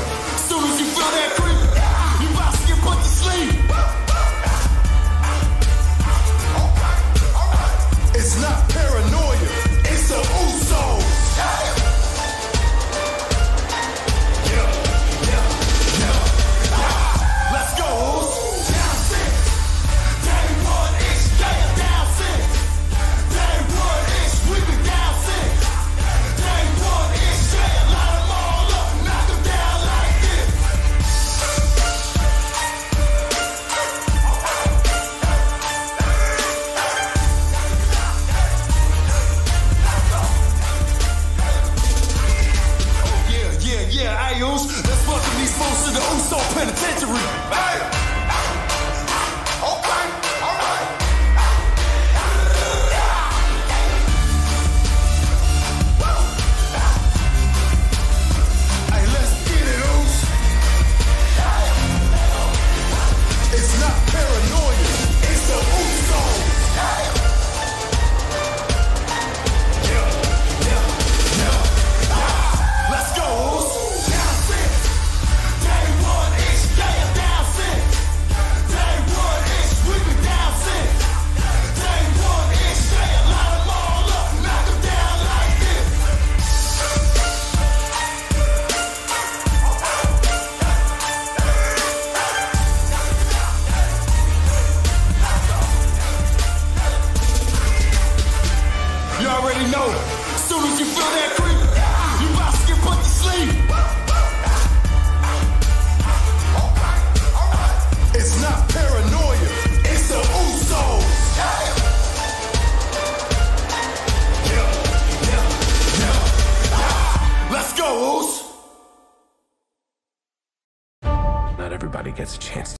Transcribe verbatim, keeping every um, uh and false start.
Soon as you feel that creep, you about to get put to sleep. It's not paranoia, it's the Usos. Yeah, yeah, yeah, yeah. Let's go. Down six. Day one is yeah, down six. Day one is we be down six. Day one is yeah, light them all up, knock them down like this. Yeah, yeah, Ayos. Let's welcome these folks to the Uso Penitentiary. Hey! Okay, all right. Hey, let's get it, Us. It's not paranoia, it's the Usos. Yeah, yeah, yeah. Let's go. Down six. Day one is yeah, down six. Day one is we be down six. Day one is yeah, light them all up, knock them down like this. You already know. As soon as you feel that creep, you about to get put to sleep. It's not paranoia, it's the Usos. Yeah, yeah, yeah, yeah. Let's go, Us. Not everybody gets a chance